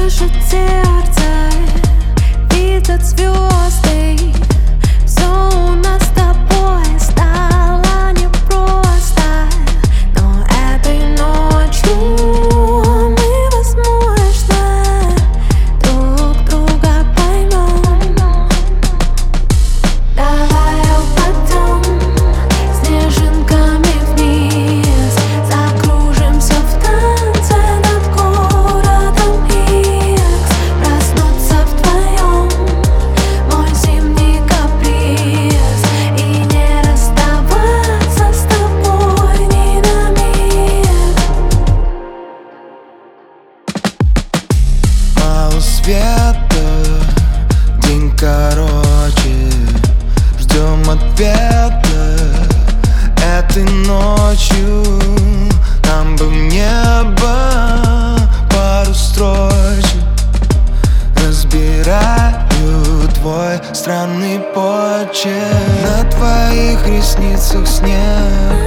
дышит сердце, видят звезды. Все у нас с тобой стало непросто, но этой ночью мы, возможно, друг друга поймем. Давай упадем снежинками вниз, закружимся в танце над городом Икс. Проснуться вдвоем — мой зимний каприз, и не расставаться с тобой ни на миг. Мало света, день короче, ждем ответа этой ночью. Нам бы в небо пару строчек, разбираю твой странный почерк. На твоих ресницах снег,